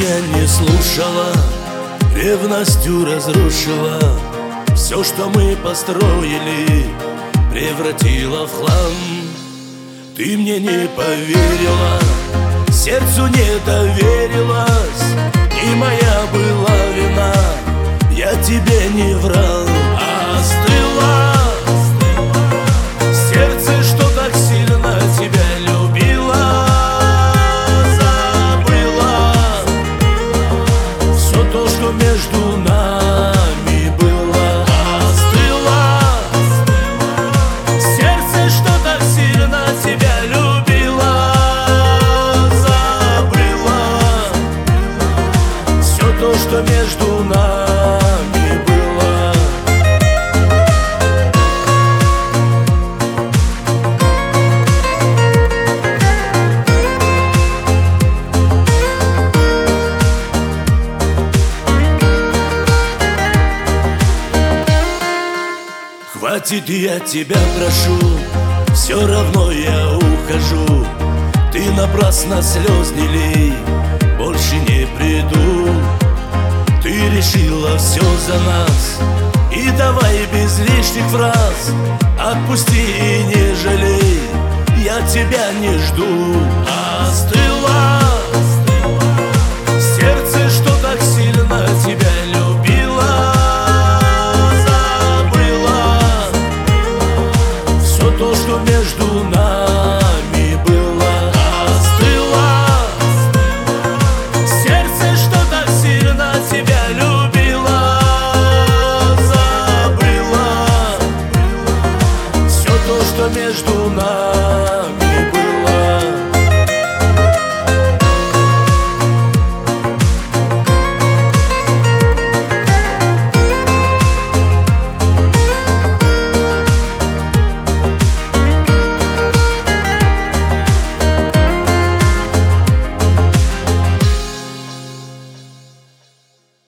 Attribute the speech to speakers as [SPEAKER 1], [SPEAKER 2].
[SPEAKER 1] меня не слушала, ревностью разрушила. Все, что мы построили, превратила в хлам. Ты мне не поверила, сердцу не доверилась. Не моя была вина, я тебе не врал. Остыла сердце, что так сильно тебя любило. Забыла все то, что между нами было. Остыла сердце, что так сильно тебя любило. Забыла все то, что между нами было. Хватит, я тебя прошу, все равно я ухожу. Ты напрасно слез не лей, больше не приду. Ты решила все за нас, и давай без лишних фраз. Отпусти и не жалей, я тебя не жду. Остыла